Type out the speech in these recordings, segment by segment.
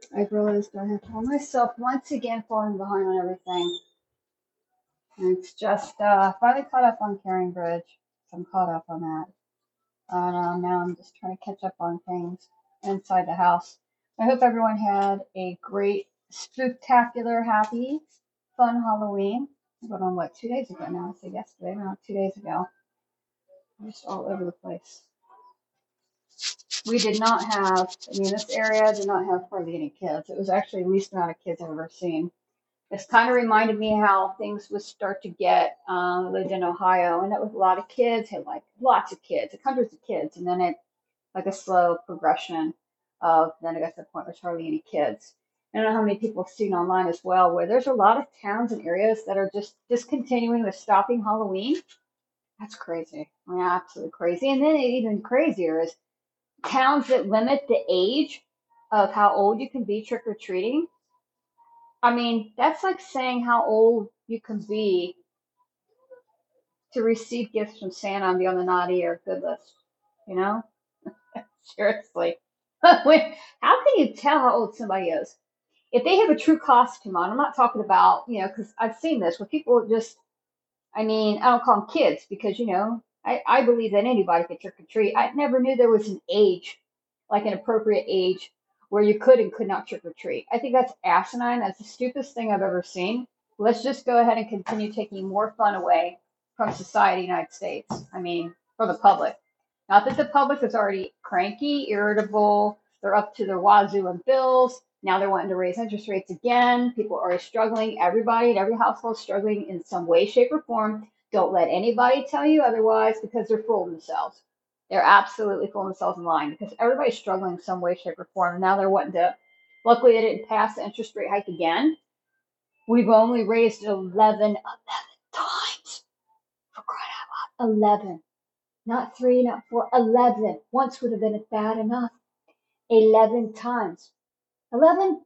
I realized I have found myself once again falling behind on everything. And it's just finally caught up on Caring Bridge. So I'm caught up on that. And now I'm just trying to catch up on things inside the house. I hope everyone had a great, spectacular, happy, fun Halloween. But on what, 2 days ago now? I say yesterday, no, 2 days ago. I'm just all over the place. We did not have, I mean, this area did not have hardly any kids. It was actually the least amount of kids I've ever seen. This kind of reminded me how things would start to get. Lived in Ohio, and it was a lot of kids, had like lots of kids, like hundreds of kids, and then it like a slow progression of then I got to the point where there's hardly any kids. I don't know how many people have seen online as well, where there's a lot of towns and areas that are just discontinuing with stopping Halloween. That's crazy. I mean, absolutely crazy. And then even crazier is towns that limit the age of how old you can be trick or treating. I mean, that's like saying how old you can be to receive gifts from Santa and be on the naughty or good list. You know? Seriously. How can you tell how old somebody is? If they have a true costume on, I'm not talking about, because I've seen this where people just, I mean, I don't call them kids because, I believe that anybody can trick or treat. I never knew there was an age, like an appropriate age, where you could and could not trick or treat. I think that's asinine. That's the stupidest thing I've ever seen. Let's just go ahead and continue taking more fun away from society, United States. I mean, for the public. Not that the public is already cranky, irritable, they're up to their wazoo in bills. Now they're wanting to raise interest rates again. People are struggling. Everybody in every household is struggling in some way, shape, or form. Don't let anybody tell you otherwise because they're fooling themselves. They're absolutely fooling themselves in line because everybody's struggling in some way, shape, or form. And now they're wanting to, luckily, they didn't pass the interest rate hike again. We've only raised it 11 times. For crying out loud. 11. Not three, not four, 11. Once would have been bad enough. 11 times. 11?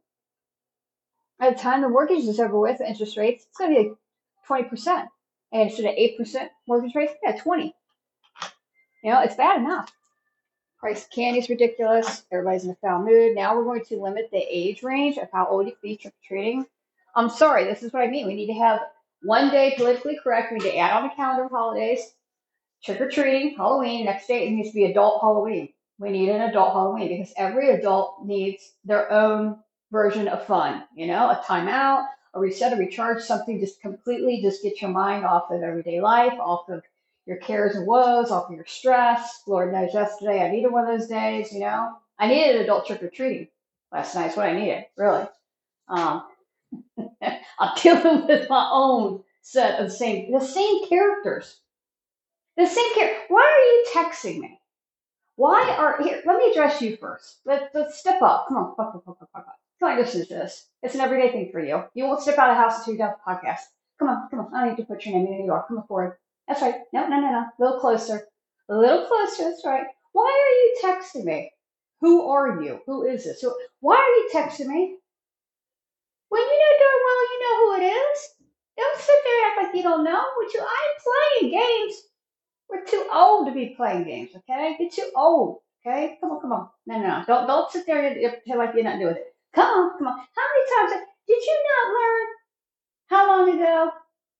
By the time the mortgage is over with, the interest rates, it's going to be like 20%. And instead of 8% mortgage rates, yeah, 20. It's bad enough. Price of candy is ridiculous. Everybody's in a foul mood. Now we're going to limit the age range of how old you can be trick or treating. I'm sorry, this is what I mean. We need to have one day politically correct. We need to add on the calendar of holidays. Trick or treating, Halloween. Next day it needs to be adult Halloween. We need an adult Halloween because every adult needs their own version of fun. A timeout, a reset, a recharge, something just completely just get your mind off of everyday life, off of your cares and woes, off of your stress. Lord knows yesterday I needed one of those days. I needed adult trick or treating last night. That's what I needed, really. Um, I'm dealing with my own set of the same characters. The same character. Why are you texting me? Why are here? Let me address you first. Let's step up. Come on, come on, listen to this. It's an everyday thing for you. You won't step out of the house until you're done with the podcast. Come on, come on. I need to put your name in New York. Come on forward. That's right. No, no, no, no. A little closer. A little closer. That's right. Why are you texting me? Who are you? Who is this? Why are you texting me? When you know darn well you know who it is. Don't sit there and act like you don't know. I ain't playing games. We're too old to be playing games, okay? You're too old, okay? Come on, come on. No, no, no. Don't sit there and pretend like you're not doing it. Come on, come on. How many times did you not learn how long ago?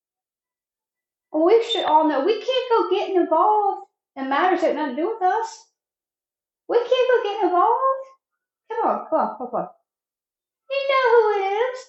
Well, we should all know we can't go getting involved in matters that have nothing to do with us. We can't go getting involved. Come on, come on, come on. You know who it is.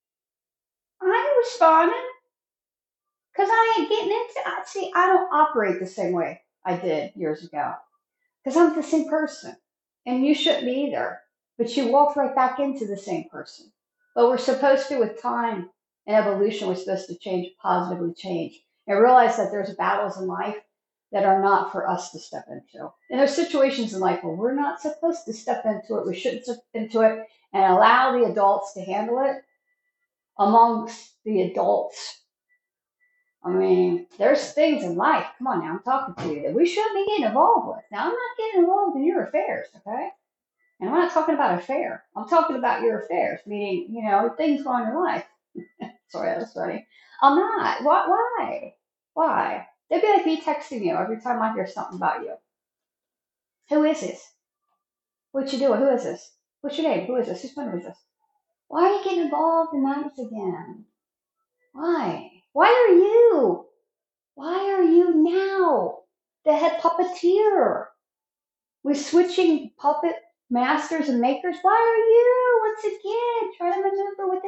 I ain't responding because I ain't getting into it. See, I don't operate the same way I did years ago. Because I'm the same person. And you shouldn't be either. But you walked right back into the same person. But we're supposed to, with time and evolution, we're supposed to change, positively change. And realize that there's battles in life that are not for us to step into. And there's situations in life where we're not supposed to step into it. We shouldn't step into it and allow the adults to handle it amongst the adults. I mean, there's things in life, come on now, I'm talking to you, that we shouldn't be getting involved with. Now, I'm not getting involved in your affairs, okay? And I'm not talking about affair. I'm talking about your affairs, meaning, things go on in your life. Sorry, that was funny. I'm not. Why? Why? They'd be like me texting you every time I hear something about you. Who is this? What you doing? Who is this? What's your name? Who is this? Whose phone is this? Why are you getting involved in matters again? Why? Why are you? Why are you now the head puppeteer? We're switching puppet masters and makers. Why are you once again trying to maneuver with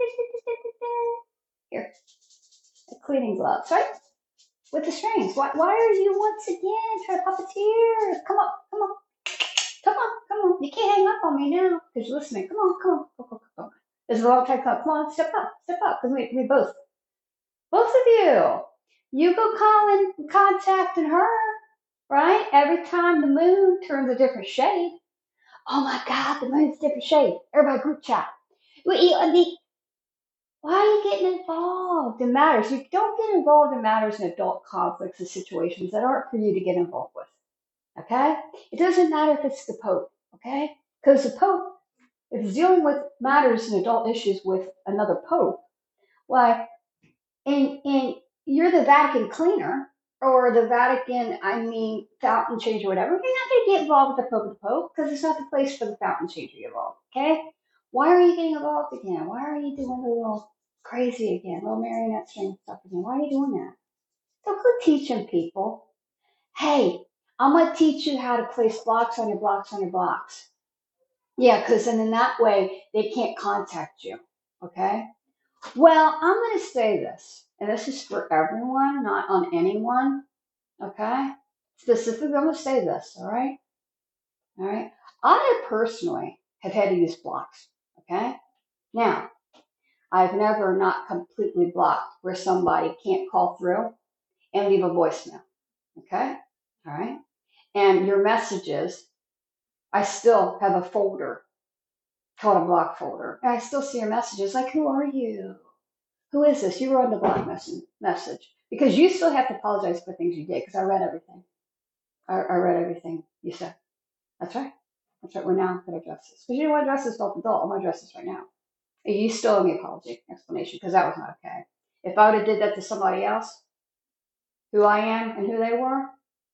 here the cleaning gloves, right? With the strings. Why are you once again trying to puppeteer? Come on, come on, come on, come on. You can't hang up on me now because you're listening. Come on, come on, come on. There's a long time come. Come on, step up, because we both of you go calling, contacting her, right? Every time the moon turns a different shade. Oh my God, the moon's a different shade. Everybody group chat. Why are you getting involved in matters? You don't get involved in matters in adult conflicts and situations that aren't for you to get involved with. Okay? It doesn't matter if it's the Pope, okay? Because the Pope, if he's dealing with matters and adult issues with another Pope, why, and you're the Vatican cleaner or the Vatican, fountain changer, whatever, you're not going to get involved with the Pope because it's not the place for the fountain changer to get involved, okay? Why are you getting involved again? Why are you doing the little crazy again, little marionette string stuff again? Why are you doing that? Don't go teaching people. Hey, I'm going to teach you how to place blocks on your blocks on your blocks. Yeah, because then in that way, they can't contact you, okay? Well, I'm going to say this, and this is for everyone, not on anyone, okay? Specifically, I'm going to say this, all right? All right? I personally have had to use blocks, okay? Now, I've never not completely blocked where somebody can't call through and leave a voicemail, okay? All right? And your messages, I still have a folder called a block folder. And I still see your messages like, who are you? Who is this? You were on the block message. Because you still have to apologize for things you did, because I read everything. I read everything you said. That's right. That's right. We're now going to address this. Because you don't want to address this adult. I'm going to address this right now. And you still owe me an apology explanation, because that was not okay. If I would have did that to somebody else, who I am and who they were,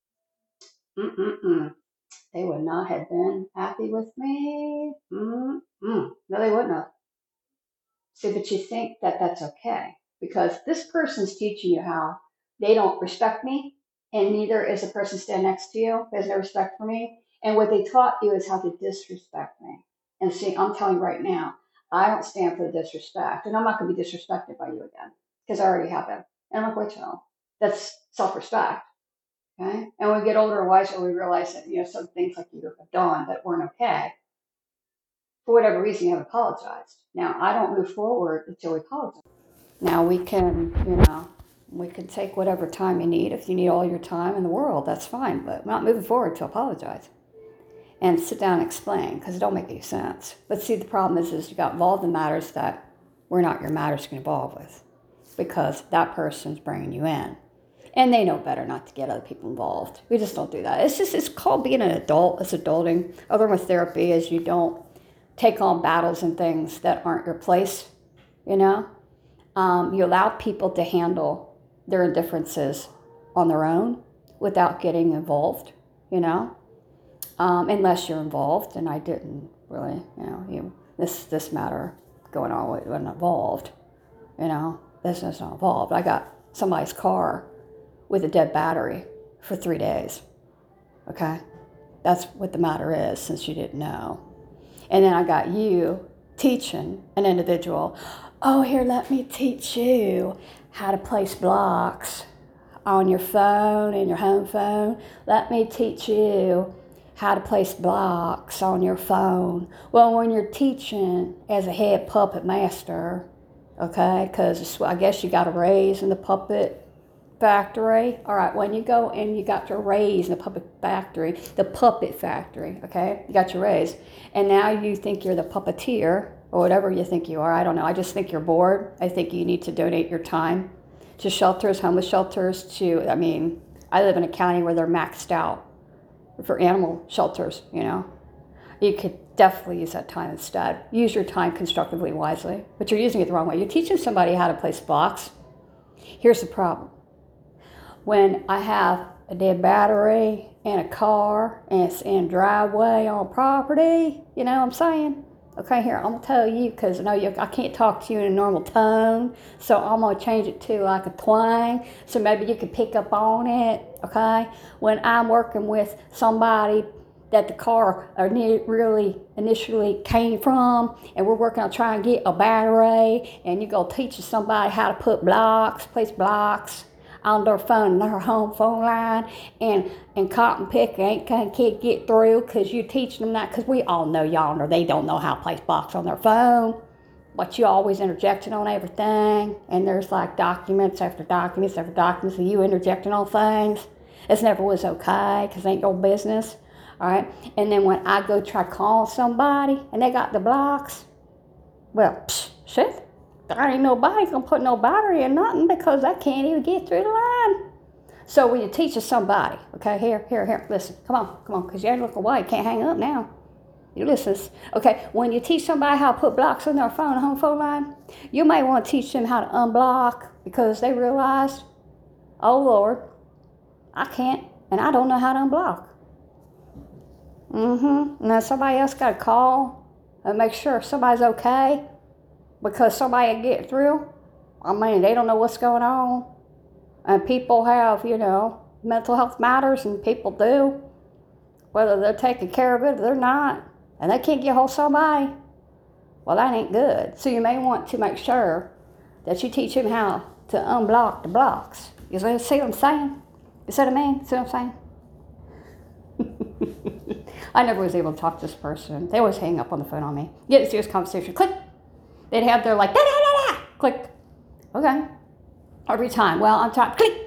they would not have been happy with me. No, they wouldn't have. See, but you think that that's okay because this person's teaching you how they don't respect me, and neither is the person standing next to you. There's no respect for me. And what they taught you is how to disrespect me. And see, I'm telling you right now, I don't stand for the disrespect, and I'm not going to be disrespected by you again because I already have been. And I'm going to know. That's self-respect. Okay. And when we get older and wiser, we realize that some things like you have done that weren't okay. For whatever reason, you have apologized. Now, I don't move forward until we apologize. Now, we can take whatever time you need. If you need all your time in the world, that's fine. But I'm not moving forward to apologize and sit down and explain because it don't make any sense. But see, the problem is you got involved in matters that were not your matters to get involved with because that person's bringing you in. And they know better not to get other people involved. We just don't do that. It's called being an adult. It's adulting. Other than with therapy is you don't take on battles and things that aren't your place, You allow people to handle their indifferences on their own without getting involved, unless you're involved. And I didn't really, this matter going on wasn't involved, this is not involved. I got somebody's car with a dead battery for 3 days, okay? That's what the matter is, since you didn't know. And then I got you teaching an individual, oh, here, let me teach you how to place blocks on your phone and your home phone. Let me teach you how to place blocks on your phone. Well, when you're teaching as a head puppet master, okay, because I guess you got a raise in the puppet factory. All right, when you go and you got your raise in the puppet factory, okay, you got your raise, and now you think you're the puppeteer or whatever you think you are. I don't know. I just think you're bored. I think you need to donate your time to shelters, homeless shelters. I live in a county where they're maxed out for animal shelters. You could definitely use that time instead. Use your time constructively, wisely, but you're using it the wrong way. You're teaching somebody how to place blocks. Here's the problem. When I have a dead battery in a car and it's in driveway on property, you know what I'm saying? Okay, here, I'm gonna tell you, because I can't talk to you in a normal tone, so I'm gonna change it to like a twang, so maybe you can pick up on it, okay? When I'm working with somebody that the car really initially came from, and we're working on trying to get a battery, and you go teaching somebody how to put place blocks on their phone, their home phone line, and cotton picker can't get through because you teaching them that, because we all know y'all know they don't know how to place blocks on their phone, but you always interjecting on everything, and there's like documents after documents after documents of you interjecting on things. It never was okay, because it ain't your business, all right? And then when I go try calling somebody and they got the blocks, well, shit, there ain't nobody gonna put no battery in nothing because I can't even get through the line. So when you teach somebody, okay, here, listen, come on, because you look away, you can't hang up now. You listen. Okay, when you teach somebody how to put blocks on their phone, home phone line, you may want to teach them how to unblock, because they realize, oh Lord, I can't, and I don't know how to unblock. And then somebody else got to call and make sure somebody's okay, because somebody get through. I mean, they don't know what's going on. And people have, mental health matters, and people do, whether they're taking care of it or they're not, and they can't get hold of somebody. Well, that ain't good. So you may want to make sure that you teach them how to unblock the blocks. You see what I'm saying? You see what I mean? See what I'm saying? I never was able to talk to this person. They always hang up on the phone on me. Get a serious conversation. Click. They'd have their like, da da da da. Click. Okay. Every time. Well, I'm talking. Click.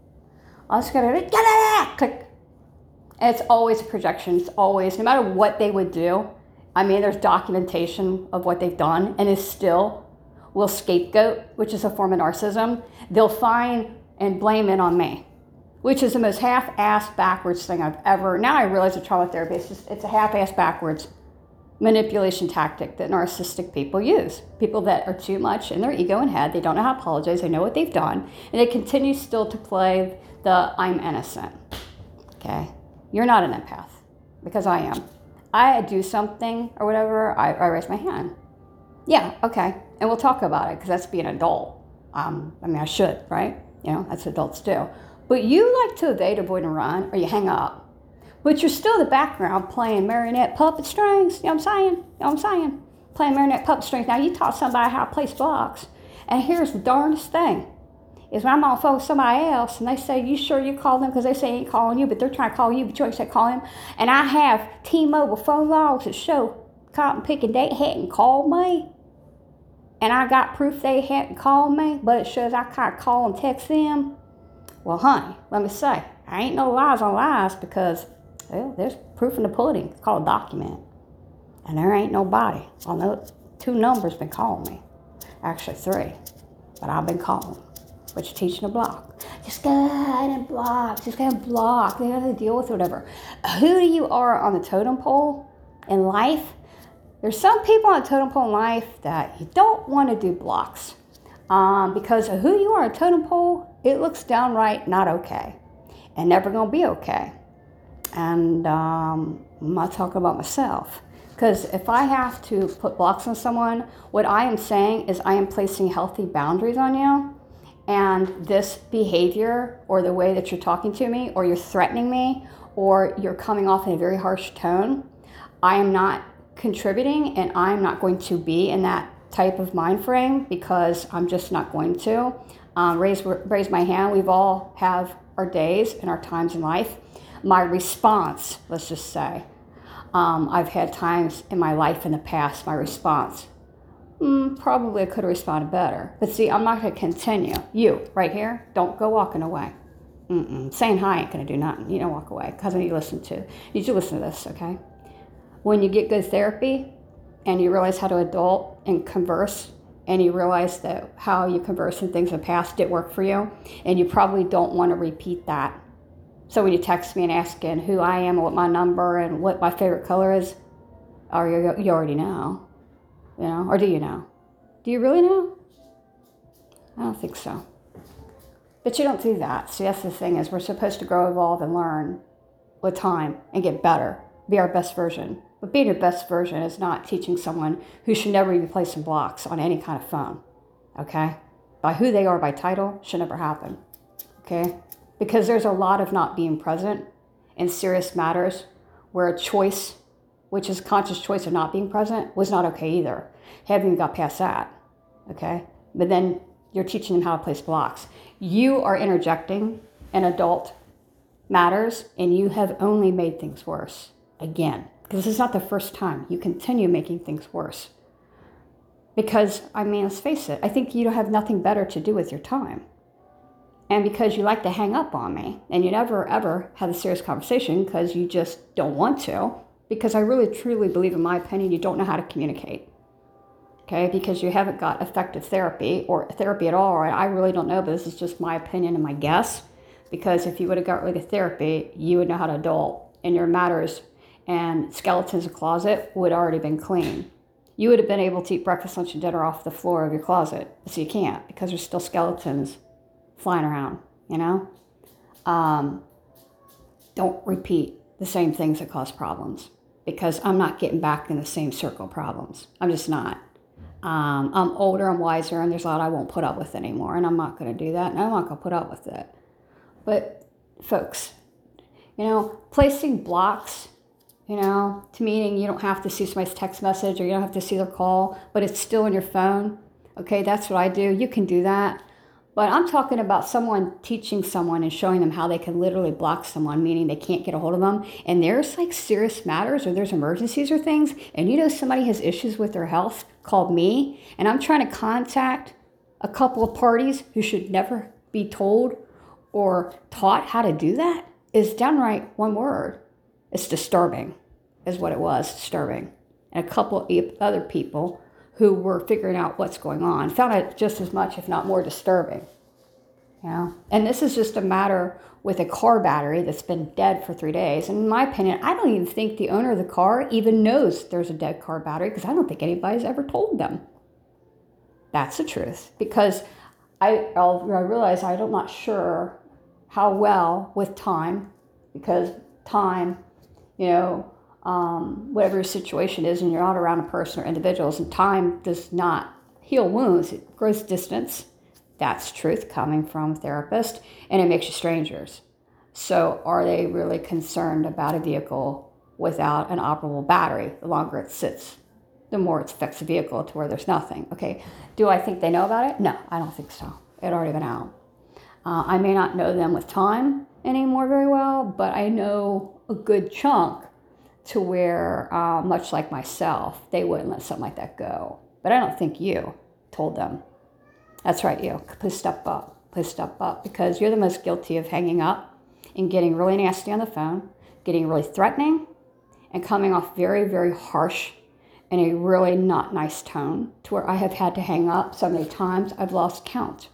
I'm just gonna da da da. Click. And it's always a projection. It's always, no matter what they would do. I mean, there's documentation of what they've done, and it still will scapegoat, which is a form of narcissism. They'll find and blame it on me, which is the most half-assed backwards thing I've ever. Now I realize a trauma therapist, it's a half-assed backwards manipulation tactic that narcissistic people use. People that are too much in their ego and head, they don't know how to apologize, they know what they've done, and they continue still to play the I'm innocent. Okay? You're not an empath, because I am. I do something or whatever, I raise my hand. Yeah, okay, and we'll talk about it, because that's being an adult. I should, right? That's what adults do. But you like to evade, avoid, and run, or you hang up. But you're still in the background playing marionette puppet strings. You know what I'm saying? Playing marionette puppet strings. Now, you taught somebody how to place blocks. And here's the darndest thing, is when I'm on the phone with somebody else, and they say, you sure you call them? Because they say they ain't calling you, but they're trying to call you, but you ain't say call him. And I have T-Mobile phone logs that show cotton picking they hadn't called me. And I got proof they hadn't called me, but it shows I can't call and text them. Well, honey, let me say, I ain't no lies on lies, because, well, there's proof in the pudding. It's called a document. And there ain't nobody on those 2 numbers been calling me. Actually 3, but I've been calling. But you're teaching a block. Just go ahead and block. Just go ahead and block. They have to deal with whatever. Who you are on the totem pole in life, there's some people on the totem pole in life that you don't want to do blocks. Because of who you are on the totem pole, it looks downright not okay. And never going to be okay. And I'm not talking about myself. Because if I have to put blocks on someone, what I am saying is I am placing healthy boundaries on you. And this behavior, or the way that you're talking to me, or you're threatening me, or you're coming off in a very harsh tone, I am not contributing, and I'm not going to be in that type of mind frame, because I'm just not going to. Raise my hand. We've all have our days and our times in life. My response, let's just say, I've had times in my life in the past, my response, probably I could have responded better. But see, I'm not going to continue. You, right here, don't go walking away. Saying hi ain't going to do nothing. You don't walk away, because I need to listen to this, okay? When you get good therapy and you realize how to adult and converse, and you realize that how you converse in things in the past didn't work for you, and you probably don't want to repeat that. So when you text me and asking who I am and what my number and what my favorite color is, or you already know, or do you know? Do you really know? I don't think so. But you don't do that. See, that's the thing is we're supposed to grow, evolve, and learn with time and get better, be our best version. But being your best version is not teaching someone who should never be placing blocks on any kind of phone, okay? By who they are by title should never happen, okay? Because there's a lot of not being present in serious matters where a choice, which is conscious choice of not being present, was not okay either. Haven't even got past that, okay? But then you're teaching them how to place blocks. You are interjecting in adult matters, and you have only made things worse again. Because this is not the first time. You continue making things worse. Because, I mean, let's face it, I think you have nothing better to do with your time. And because you like to hang up on me, and you never, ever have a serious conversation because you just don't want to, because I really, truly believe, in my opinion, you don't know how to communicate. Okay, because you haven't got effective therapy or therapy at all. Right? I really don't know, but this is just my opinion and my guess. Because if you would have got rid of therapy, you would know how to adult, and your matters and skeletons in the closet would already been clean. You would have been able to eat breakfast, lunch, and dinner off the floor of your closet. So you can't because there's still skeletons flying around, you know? Don't repeat the same things that cause problems because I'm not getting back in the same circle of problems. I'm just not. I'm older, I'm wiser, and there's a lot I won't put up with anymore, and I'm not going to do that, and I'm not going to put up with it. But, folks, you know, placing blocks, you know, to meaning you don't have to see somebody's text message or you don't have to see their call, but it's still on your phone. Okay, that's what I do. You can do that. But I'm talking about someone teaching someone and showing them how they can literally block someone, meaning they can't get a hold of them. And there's like serious matters or there's emergencies or things, and you know somebody has issues with their health, called me, and I'm trying to contact a couple of parties who should never be told or taught how to do that, is downright one word. It's disturbing, is what it was, disturbing. And a couple of other people who were figuring out what's going on found it just as much, if not more, disturbing. You know? And this is just a matter with a car battery that's been dead for 3 days. And in my opinion, I don't even think the owner of the car even knows there's a dead car battery because I don't think anybody's ever told them. That's the truth. Because I realize I'm not sure how well with time, because time, you know, whatever your situation is, and you're not around a person or individuals, and time does not heal wounds, it grows distance. That's truth coming from a therapist, and it makes you strangers. So are they really concerned about a vehicle without an operable battery? The longer it sits, the more it affects the vehicle to where there's nothing. Okay, do I think they know about it? No, I don't think so. It already been out. I may not know them with time anymore very well, but I know a good chunk to where, much like myself, they wouldn't let something like that go. But I don't think you told them. That's right, you. Please step up. Please step up, because you're the most guilty of hanging up and getting really nasty on the phone, getting really threatening, and coming off very, very harsh in a really not nice tone, to where I have had to hang up so many times I've lost count,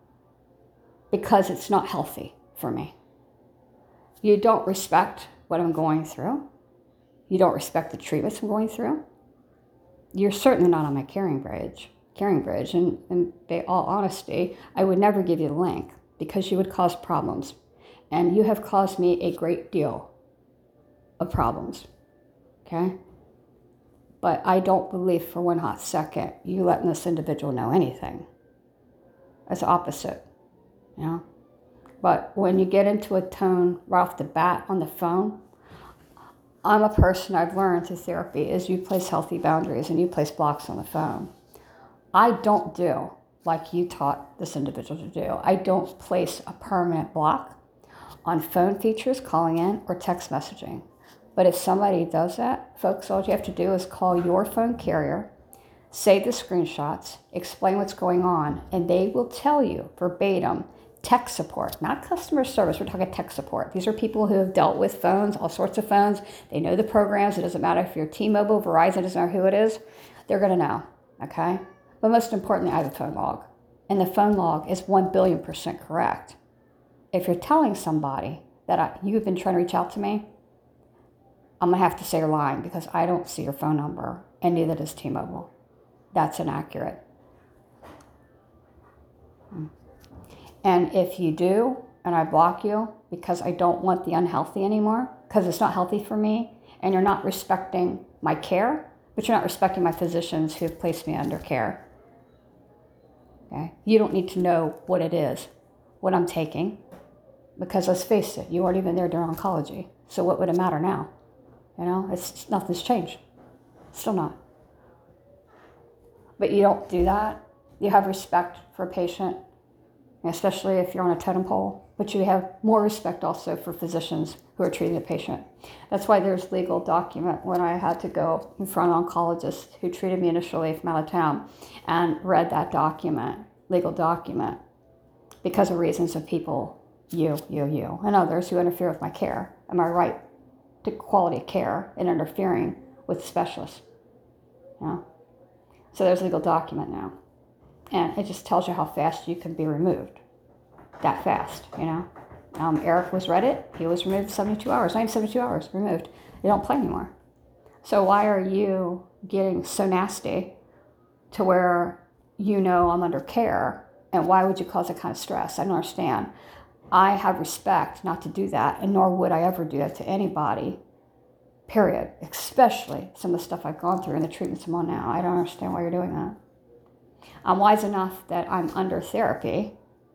because it's not healthy for me. You don't respect what I'm going through. You don't respect the treatments I'm going through. You're certainly not on my caring bridge. And in all honesty, I would never give you the link because you would cause problems. And you have caused me a great deal of problems, okay? But I don't believe for one hot second you letting this individual know anything. It's the opposite, you know? But when you get into a tone right off the bat on the phone, I'm a person, I've learned through therapy, is you place healthy boundaries and you place blocks on the phone. I don't do like you taught this individual to do. I don't place a permanent block on phone features, calling in, or text messaging. But if somebody does that, folks, all you have to do is call your phone carrier, save the screenshots, explain what's going on, and they will tell you verbatim. Tech support, not customer service. We're talking tech support. These are people who have dealt with phones, all sorts of phones. They know the programs. It doesn't matter if you're T-Mobile, Verizon, it doesn't matter who it is. They're going to know, okay? But most importantly, I have a phone log. And the phone log is 1,000,000,000% correct. If you're telling somebody that you've been trying to reach out to me, I'm going to have to say you're lying because I don't see your phone number, and neither does T-Mobile. That's inaccurate. And if you do, and I block you because I don't want the unhealthy anymore, because it's not healthy for me, and you're not respecting my care, but you're not respecting my physicians who have placed me under care. Okay? You don't need to know what it is, what I'm taking, because let's face it, you weren't even there during oncology. So what would it matter now? You know, nothing's changed. Still not. But you don't do that. You have respect for a patient, especially if you're on a totem pole, but you have more respect also for physicians who are treating the patient. That's why there's legal document when I had to go in front of an oncologist who treated me initially from out of town and read that document, legal document, because of reasons of people, you, and others who interfere with my care and my right to quality care and interfering with specialists. You know? So there's a legal document now. And it just tells you how fast you can be removed. That fast, you know. Eric was read it. He was removed 72 hours. Not even 72 hours, removed. They don't play anymore. So why are you getting so nasty to where you know I'm under care? And why would you cause that kind of stress? I don't understand. I have respect not to do that, and nor would I ever do that to anybody, period. Especially some of the stuff I've gone through and the treatments I'm on now. I don't understand why you're doing that. I'm wise enough that I'm under therapy,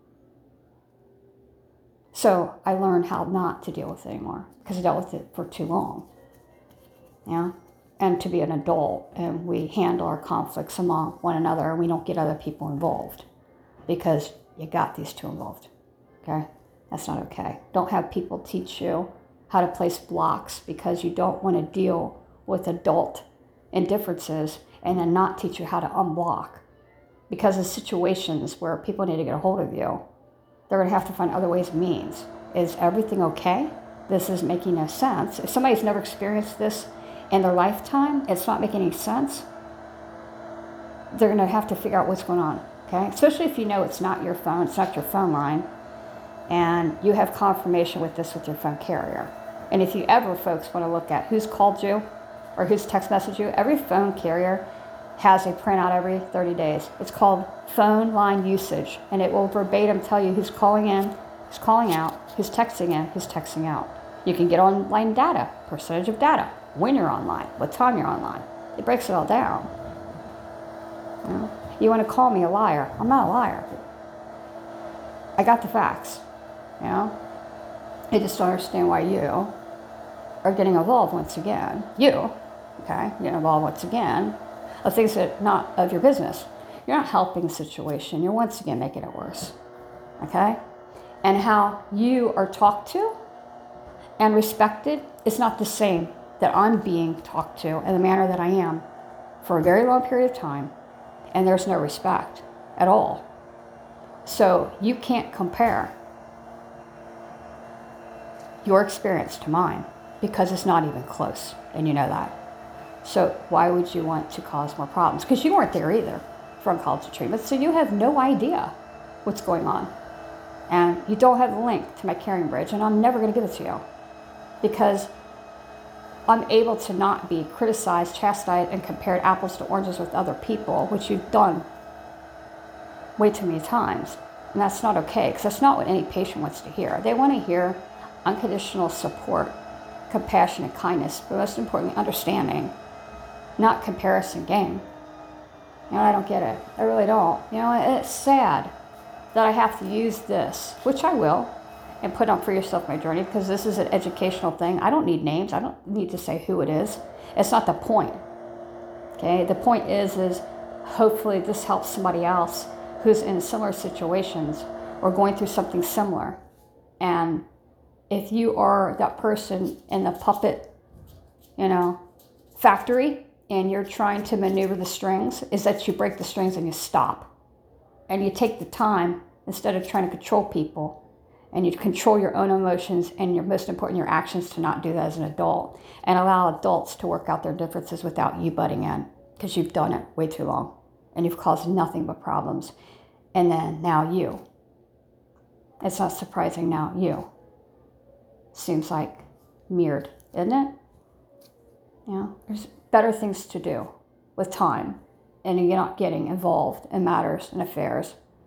so I learned how not to deal with it anymore because I dealt with it for too long. Yeah, and to be an adult, and we handle our conflicts among one another, and we don't get other people involved because you got these two involved. Okay, that's not okay. Don't have people teach you how to place blocks because you don't want to deal with adult indifferences and then not teach you how to unblock. Because of situations where people need to get a hold of you, they're going to have to find other ways and means. Is everything okay? This is making no sense. If somebody's never experienced this in their lifetime, it's not making any sense, they're going to have to figure out what's going on, okay? Especially if you know it's not your phone, it's not your phone line, and you have confirmation with this with your phone carrier. And if you ever, folks, want to look at who's called you or who's text messaged you, every phone carrier has a printout every 30 days. It's called phone line usage, and it will verbatim tell you who's calling in, who's calling out, who's texting in, who's texting out. You can get online data, percentage of data, when you're online, what time you're online. It breaks it all down. You know? You want to call me a liar? I'm not a liar. I got the facts. You know? I just don't understand why you are getting involved once again. You, okay, getting involved once again of things that are not of your business. You're not helping the situation. You're once again making it worse, okay? And how you are talked to and respected is not the same that I'm being talked to in the manner that I am for a very long period of time, and there's no respect at all. So you can't compare your experience to mine because it's not even close, and you know that. So why would you want to cause more problems? Because you weren't there either for oncology treatment, so you have no idea what's going on. And you don't have the link to my Caring Bridge, and I'm never going to give it to you because I'm able to not be criticized, chastised, and compared apples to oranges with other people, which you've done way too many times. And that's not okay, because that's not what any patient wants to hear. They want to hear unconditional support, compassion, and kindness, but most importantly, understanding. Not comparison game. You know, I don't get it. I really don't. You know, it's sad that I have to use this, which I will, and put on For Yourself My Journey, because this is an educational thing. I don't need names. I don't need to say who it is. It's not the point. Okay? The point is hopefully this helps somebody else who's in similar situations or going through something similar. And if you are that person in the puppet, you know, factory, and you're trying to maneuver the strings, is that you break the strings and you stop. And you take the time, instead of trying to control people, and you control your own emotions and your most important, your actions, to not do that as an adult, and allow adults to work out their differences without you butting in, because you've done it way too long, and you've caused nothing but problems. And then now you. It's not surprising now you. Seems like mirrored, isn't it? You know, there's better things to do with time, and you're not getting involved in matters and affairs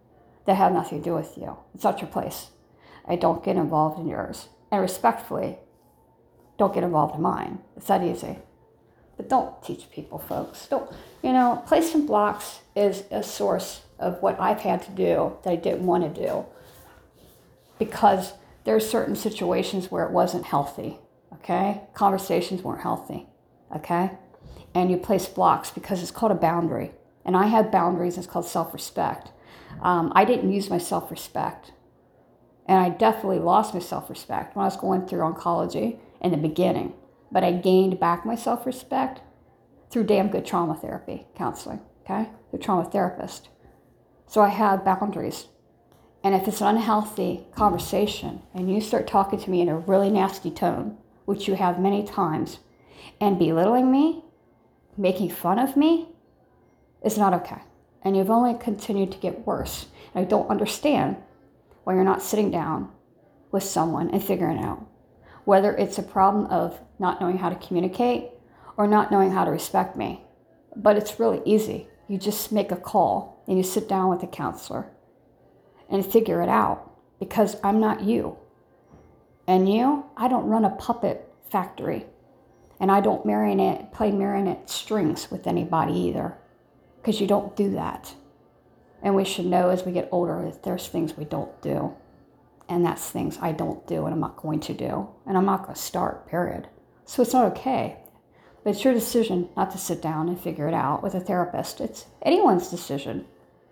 that have nothing to do with you. It's not your place. I don't get involved in yours. And respectfully, don't get involved in mine. It's that easy. But don't teach people, folks. Don't, placing blocks is a source of what I've had to do that I didn't want to do, because there are certain situations where it wasn't healthy, okay? Conversations weren't healthy, okay? And you place blocks because it's called a boundary. And I had boundaries, it's called self-respect. I didn't use my self-respect. And I definitely lost my self-respect when I was going through oncology in the beginning. But I gained back my self-respect through damn good trauma therapy counseling, okay? The trauma therapist. So I have boundaries. And if it's an unhealthy conversation and you start talking to me in a really nasty tone, which you have many times, and belittling me, making fun of me, it's not okay. And you've only continued to get worse. And I don't understand why you're not sitting down with someone and figuring out whether it's a problem of not knowing how to communicate or not knowing how to respect me. But it's really easy. You just make a call and you sit down with a counselor and figure it out, because I'm not you. And I don't run a puppet factory, and I don't play marionette strings with anybody either, because you don't do that. And we should know as we get older that there's things we don't do. And that's things I don't do and I'm not going to do. And I'm not going to start, period. So it's not okay. But it's your decision not to sit down and figure it out with a therapist. It's anyone's decision.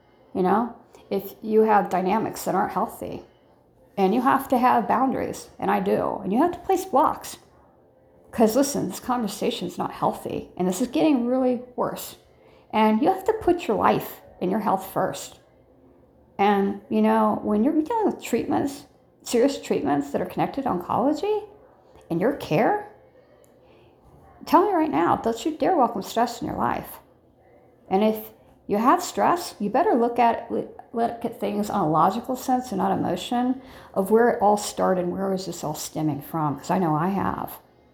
If you have dynamics that aren't healthy, and you have to have boundaries, and I do, and you have to place blocks. Because listen, this conversation is not healthy, and this is getting really worse. And you have to put your life and your health first. And, when you're dealing with treatments, serious treatments that are connected to oncology and your care, tell me right now, don't you dare welcome stress in your life. And if you have stress, you better look at things on a logical sense and not emotion of where it all started and where was this all stemming from, because I know I have.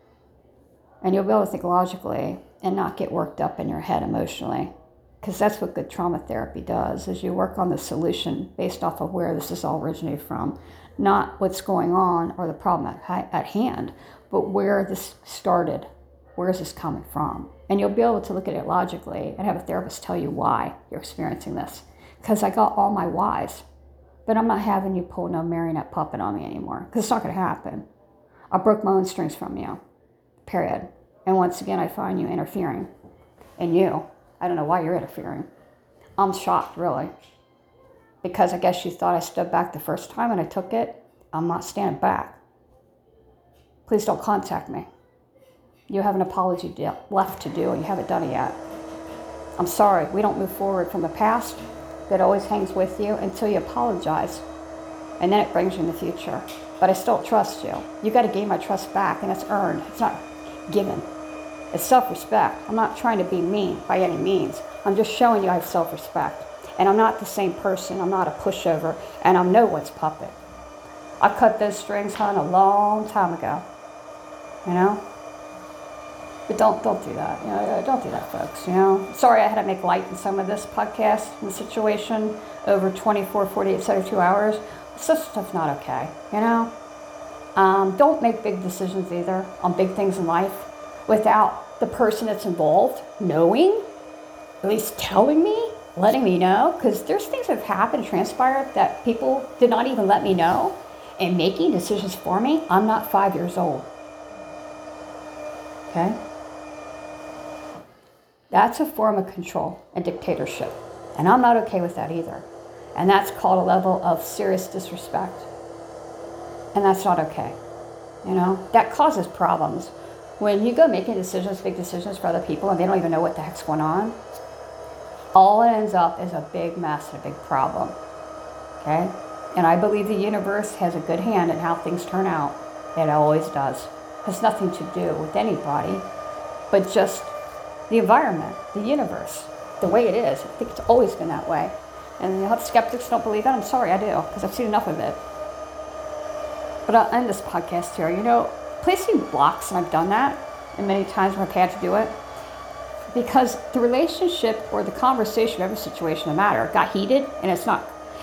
And you'll be able to think logically and not get worked up in your head emotionally. Because that's what good trauma therapy does, is you work on the solution based off of where this is all originated from. Not what's going on or the problem at hand, but where this started. Where is this coming from? And you'll be able to look at it logically and have a therapist tell you why you're experiencing this. Because I got all my whys. But I'm not having you pull no marionette puppet on me anymore. Because it's not going to happen. I broke my own strings from you. Period. And once again, I find you interfering. And I don't know why you're interfering. I'm shocked, really. Because I guess you thought I stood back the first time and I took it. I'm not standing back. Please don't contact me. You have an apology left to do and you haven't done it yet. I'm sorry, we don't move forward from the past. That always hangs with you until you apologize. And then it brings you in the future. But I still trust you. You got to gain my trust back, and it's earned. It's not given. It's self-respect. I'm not trying to be mean by any means. I'm just showing you I have self-respect. And I'm not the same person. I'm not a pushover. And I'm no one's puppet. I cut those strings, hon, a long time ago. But don't do that. Don't do that, folks. Sorry I had to make light in some of this podcast and the situation over 24, 48, 72 hours. This stuff's not okay, Don't make big decisions either on big things in life without the person that's involved knowing, at least telling me, letting me know, because there's things that have happened, transpired, that people did not even let me know, and making decisions for me. I'm not 5 years old. Okay? That's a form of control and dictatorship. And I'm not okay with that either. And that's called a level of serious disrespect. And that's not okay. That causes problems. When you go making decisions, big decisions for other people, and they don't even know what the heck's going on, all it ends up is a big mess and a big problem. Okay? And I believe the universe has a good hand in how things turn out. It always does. It has nothing to do with anybody, but just the environment, the universe, the way it is. I think it's always been that way. And you'll have skeptics who don't believe it. I'm sorry, I do, because I've seen enough of it. But I'll end this podcast here. Placing blocks, and I've done that, and many times when I've had to do it, because the relationship or the conversation, every situation, no matter, got heated, and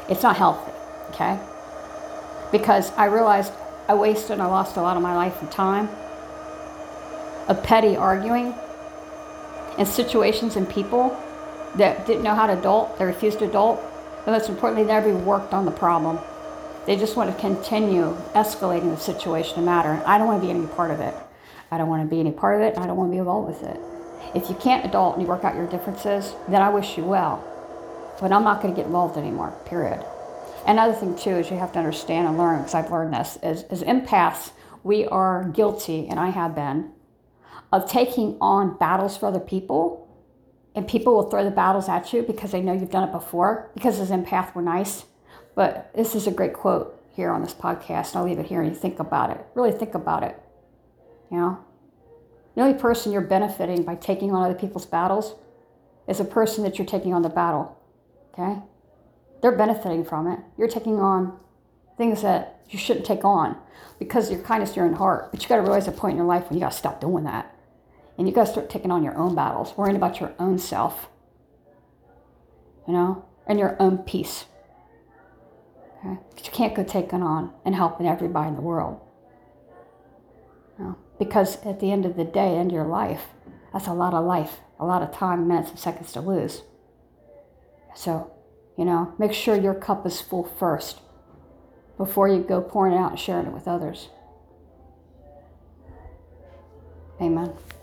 It's not healthy, okay? Because I realized I wasted and I lost a lot of my life and time of petty arguing and situations and people that didn't know how to adult, they refused to adult, but most importantly, they never worked on the problem. They just want to continue escalating the situation and matter, and I don't want to be any part of it. I don't want to be any part of it, and I don't want to be involved with it. If you can't adult and you work out your differences, then I wish you well, but I'm not going to get involved anymore, period. Another thing too is you have to understand and learn, because I've learned this, as empaths, we are guilty, and I have been, of taking on battles for other people, and people will throw the battles at you because they know you've done it before, because as empath we're nice. But this is a great quote here on this podcast, and I'll leave it here and you think about it. Really think about it. You know? The only person you're benefiting by taking on other people's battles is the person that you're taking on the battle. Okay? They're benefiting from it. You're taking on things that you shouldn't take on because your kindness, your own heart. But you got to realize a point in your life when you got to stop doing that. And you got to start taking on your own battles, worrying about your own self, you know, and your own peace. Okay? But you can't go taking on and helping everybody in the world. You know? Because at the end of the day, end of your life, that's a lot of life, a lot of time, minutes, and seconds to lose. So, you know, make sure your cup is full first before you go pouring it out and sharing it with others. Amen.